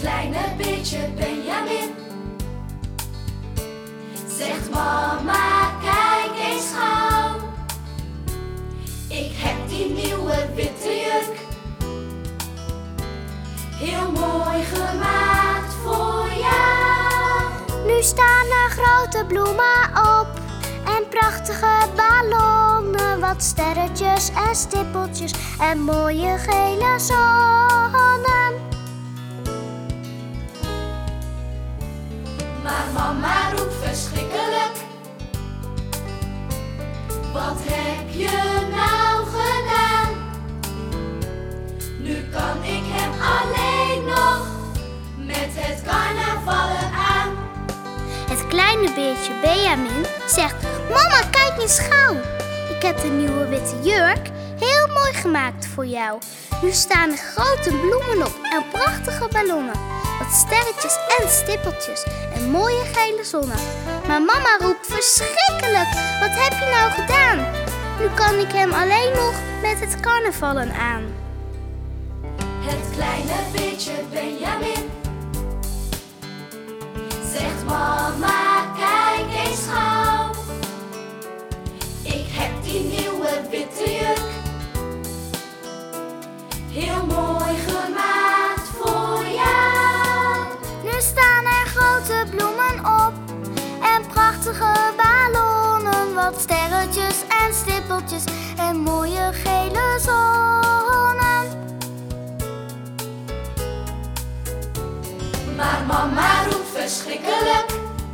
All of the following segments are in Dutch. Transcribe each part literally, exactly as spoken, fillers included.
kleine beetje Benjamin zegt: mama, kijk eens gauw. Ik heb die nieuwe witte jurk heel mooi gemaakt voor jou. Nu staan er grote bloemen op en prachtige ballonnen, wat sterretjes en stippeltjes en mooie gele zonnen. Maar mama roept verschrikkelijk: wat heb je nou gedaan? Nu kan ik hem alleen nog met het carnavallen aan. Het kleine beertje Benjamin zegt: mama, kijk eens gauw. Ik heb de nieuwe witte jurk heel mooi gemaakt voor jou. Nu staan er grote bloemen op en prachtige ballonnen, wat sterretjes en stippeltjes en mooie gele zonnen. Maar mama roept verschrikkelijk: wat heb je nou gedaan? Nu kan ik hem alleen nog met het carnavallen aan. Het kleine beetje Benjamin zegt: mama, kijk eens gauw. Ik heb die nieuwe witte jurk heel mooi gemaakt voor jou. Nu staan er grote bloemen op en prachtige ballonnen, wat sterretjes en stippeltjes en mooie gele zonnen. Maar mama roept verschrikkelijk: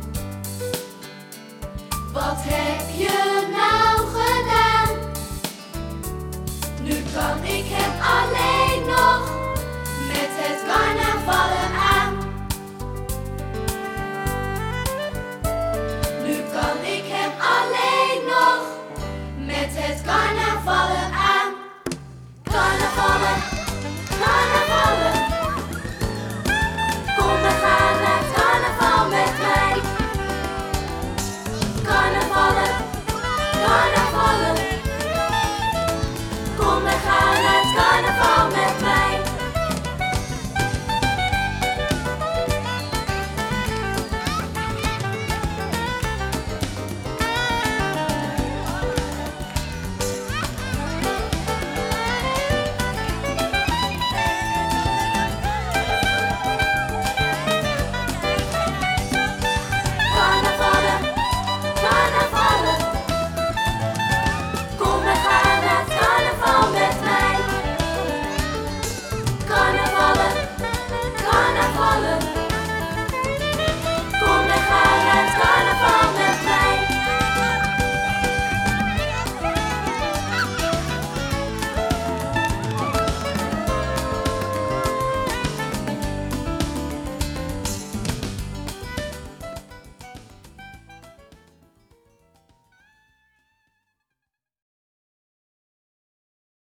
wat heb je nou gedaan? Nu kan ik hem